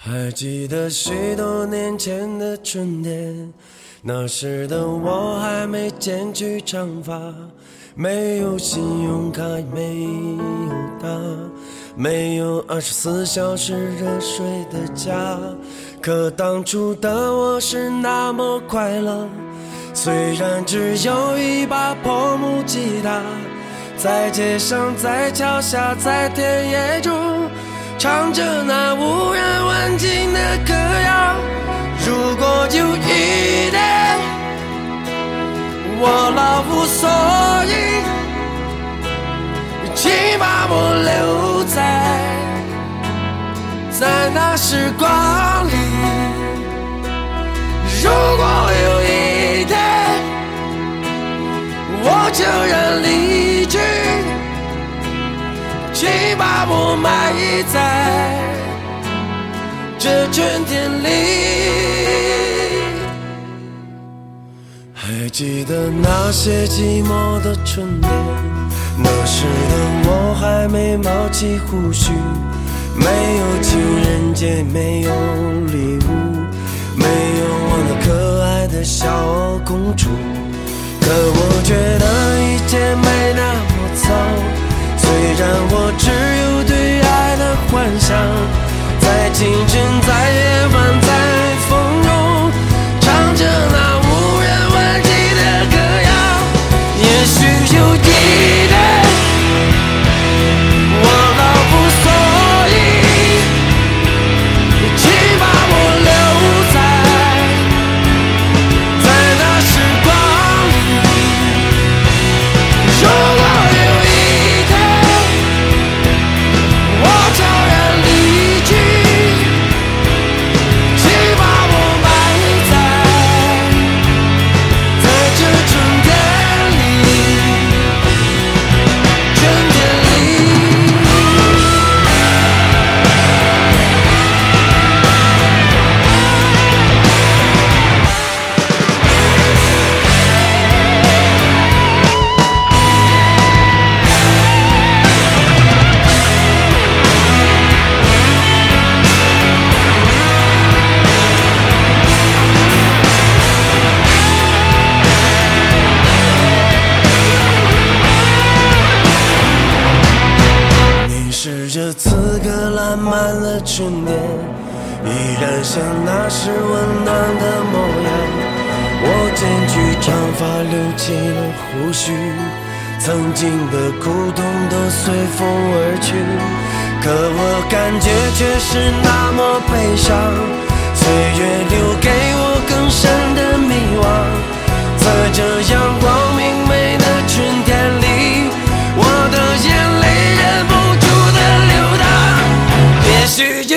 还记得许多年前的春天，那时的我还没剪去长发，没有信用卡，没有他，没有24小时热水的家。可当初的我是那么快乐，虽然只有一把破木吉他，在街上，在桥下，在田野中，唱着那无人问津的歌谣。如果有一天我老无所依，请把我留在那时光里。如果有一天我就要离去，请把我埋在这春天里。还记得那些寂寞的春天，那时的我还没冒起胡须，没有情人节，没有礼物，没有我那可爱的小公主。可我觉得一切没那么糟，虽然我只有对爱的幻想，在清晨，在夜晚，在风中，唱着那无人问津的歌谣。也许有一天我老无所依，请把我留在那时光里。如果有一天我悄然离去，请把我埋在这春天里，春天里。你是这刺客烂漫了春天，依然像那时温暖的模样。我剪去长发，留起了胡须，曾经的苦痛都随风而去，可我感觉却是那么悲伤。岁月留给我更深的迷惘，在这阳光明媚的春天里，我的眼泪忍不住的流淌。也许